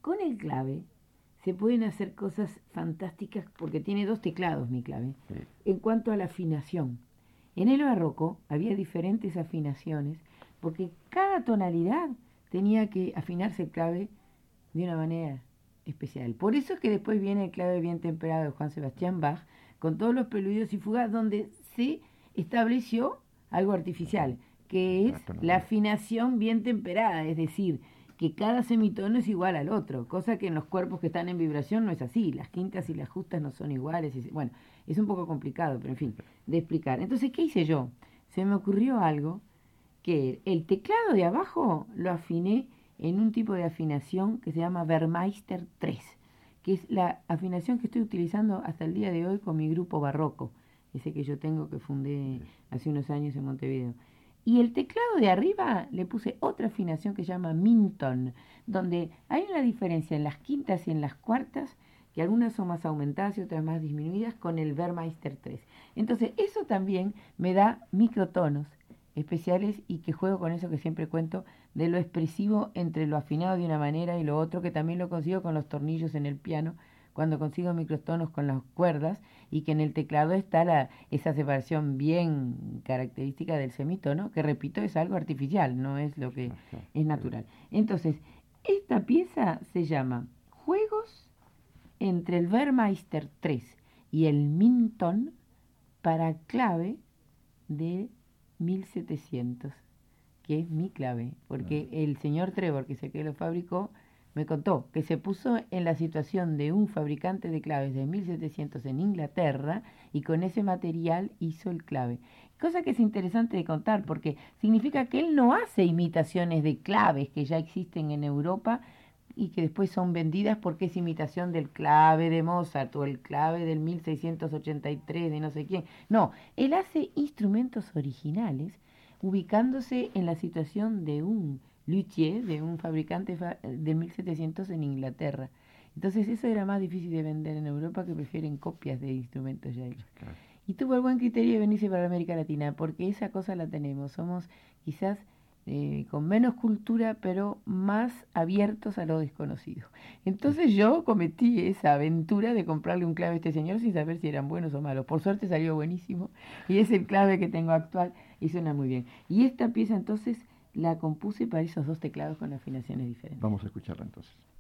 con el clave se pueden hacer cosas fantásticas porque tiene 2 teclados mi clave. Sí. En cuanto a la afinación, en el barroco había diferentes afinaciones porque cada tonalidad tenía que afinarse el clave de una manera especial. Por eso es que después viene el clave bien temperado de Juan Sebastián Bach, con todos los preludios y fugas, donde se estableció algo artificial, que es la afinación bien temperada, es decir, que cada semitono es igual al otro, cosa que en los cuerpos que están en vibración no es así, las quintas y las justas no son iguales, bueno, es un poco complicado, pero en fin, de explicar. Entonces, ¿qué hice yo? Se me ocurrió algo, que el teclado de abajo lo afiné en un tipo de afinación que se llama Vermeister 3, que es la afinación que estoy utilizando hasta el día de hoy con mi grupo barroco, ese que yo tengo, que fundé hace unos años en Montevideo. Y el teclado de arriba le puse otra afinación que se llama Minton, donde hay una diferencia en las quintas y en las cuartas, que algunas son más aumentadas y otras más disminuidas, con el Vermeister 3. Entonces eso también me da microtonos especiales y que juego con eso que siempre cuento, de lo expresivo entre lo afinado de una manera y lo otro, que también lo consigo con los tornillos en el piano, cuando consigo microtonos con las cuerdas, y que en el teclado está esa separación bien característica del semitono, que repito, es algo artificial, no es lo que es natural. Entonces, esta pieza se llama Juegos entre el Vermeister 3 y el Minton para clave de 1700, que es mi clave, porque el señor Trevor, que es el que lo fabricó, me contó que se puso en la situación de un fabricante de claves de 1700 en Inglaterra y con ese material hizo el clave. Cosa que es interesante de contar porque significa que él no hace imitaciones de claves que ya existen en Europa y que después son vendidas porque es imitación del clave de Mozart o el clave del 1683 de no sé quién. No, él hace instrumentos originales ubicándose en la situación de un luthier, de un fabricante de 1700 en Inglaterra. Entonces eso era más difícil de vender en Europa, que prefieren copias de instrumentos ya hechos. Claro. Y tuvo el buen criterio de venirse para América Latina, porque esa cosa la tenemos. Somos quizás con menos cultura, pero más abiertos a lo desconocido. Entonces yo cometí esa aventura de comprarle un clave a este señor sin saber si eran buenos o malos. Por suerte salió buenísimo y es el clave que tengo actual y suena muy bien. Y esta pieza entonces la compuse para esos 2 teclados con afinaciones diferentes. Vamos a escucharla entonces.